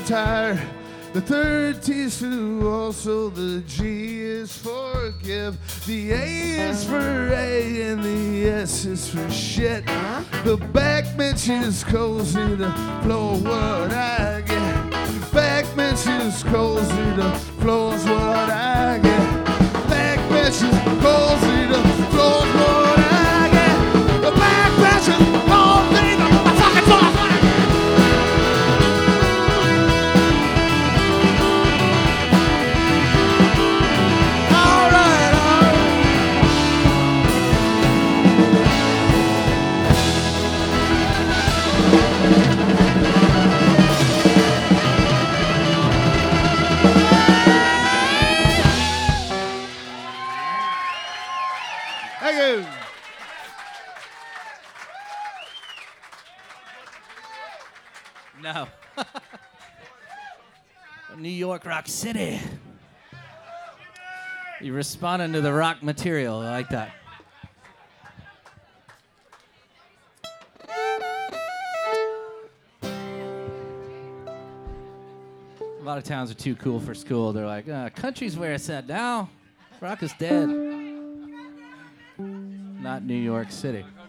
retire. The third T is to also, the G is forgive. The A is for A and the S is for shit. The back bench is cozy, the floor what I get. Back bench is cozy, the floor's what I get. Back bench is cozy, the floor's what I get. The back bench is cozy, the fucking floor's what I get. Thank you. No. New York Rock City. You responding to the rock material. I like that. A lot of towns are too cool for school. They're like, country's where it's at now. Rock is dead. Not New York City.